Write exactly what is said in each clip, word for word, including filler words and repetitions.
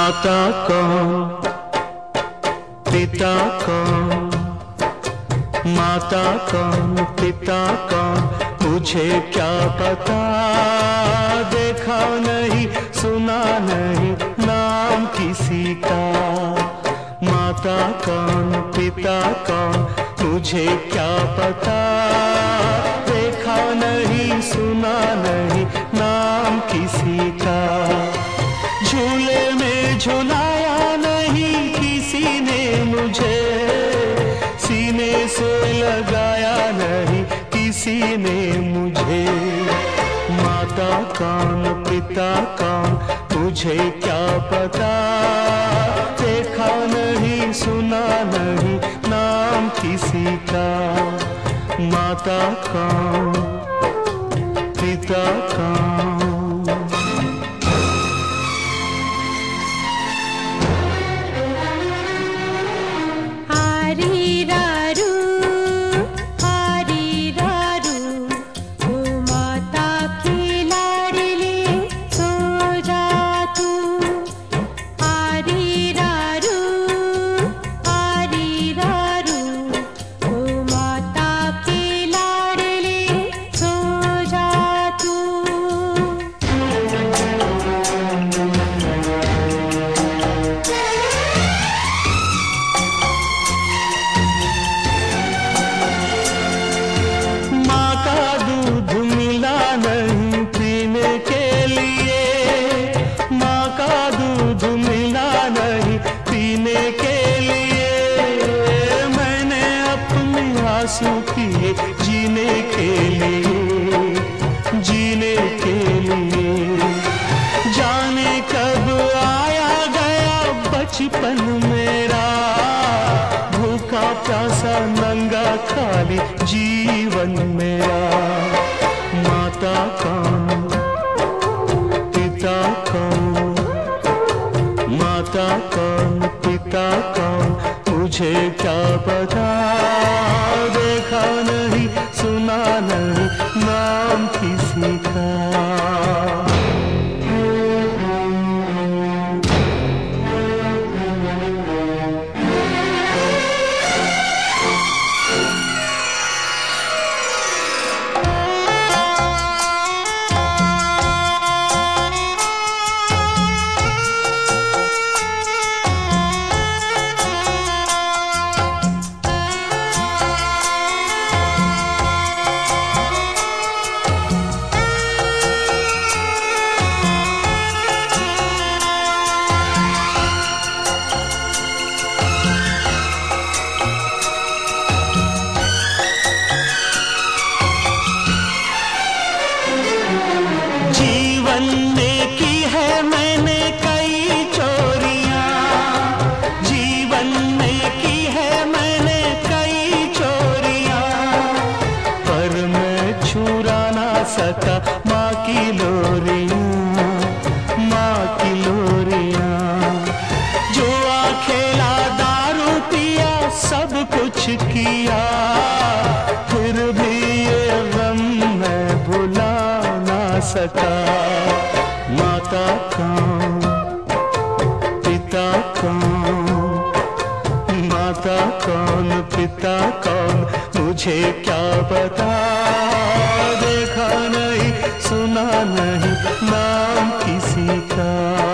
माता कौन, पिता कौन, माता कौन, पिता कौन, मुझे क्या पता। देखा नहीं, सुना नहीं नाम किसी का। माता कौन, पिता कौन, मुझे क्या पता। देखा नहीं, सुना नहीं नाम किसी का। झूले में झुलाया नहीं किसी ने मुझे, सीने से लगाया नहीं किसी ने मुझे। माता कौन, पिता कौन, मुझे क्या पता। देखा नहीं, सुना नहीं नाम किसी का। माता कौन, पिता कौन। आंसू पिए जीने के लिए, जीने के लिए। जाने कब आया गया बचपन मेरा, भूखा प्यासा नंगा खाली जीवन मेरा। माता कौन, पिता कौन, माता कौन, पिता कौन, मुझे क्या पता। देखा नहीं, सुना नहीं नाम किसी का। जीवन में की है मैंने कई चोरियां, जीवन में की है मैंने कई चोरियां, पर मैं चुरा ना सका माँ की लोरियां, माँ की लोरियां। जुआ खेला, दारू पिया, सब कुछ किया, फिर भी ये गम मैं भुला सका। माता कौन, पिता कौन, माता कौन, पिता कौन, मुझे क्या पता। देखा नहीं, सुना नहीं नाम किसी का।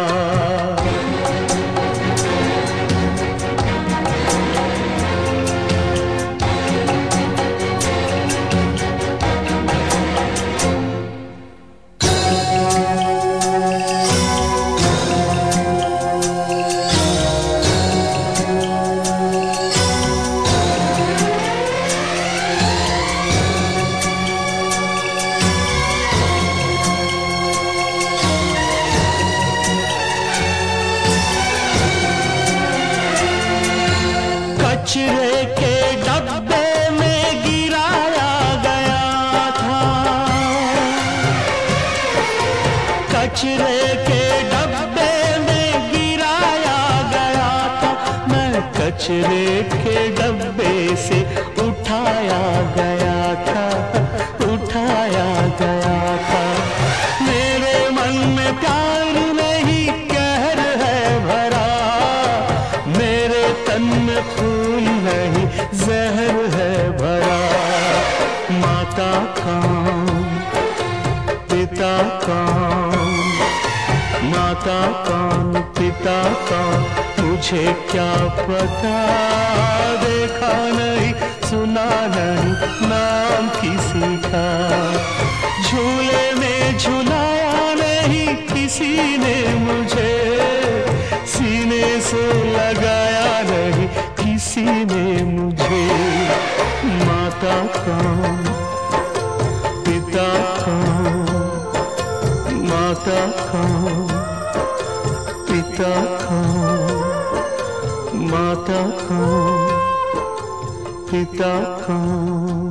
कचरे के डब्बे में गिराया गया था, कचरे के डब्बे में गिराया गया था, मैं कचरे के डब्बे से उठाया गया था, उठाया गया था। मेरे मन में प्यार नहीं कहर है भरा, पिता कौन, माता कौन, पिता कौन, मुझे क्या पता। देखा नहीं, सुना नहीं नाम किसी का, झूले में झुलाया नहीं किसी ने मुझे, सीने से लगाया नहीं किसी ने मुझे। माता कौन, पिता कौन, माता कौन, पिता कौन, माता कौन, पिता कौन।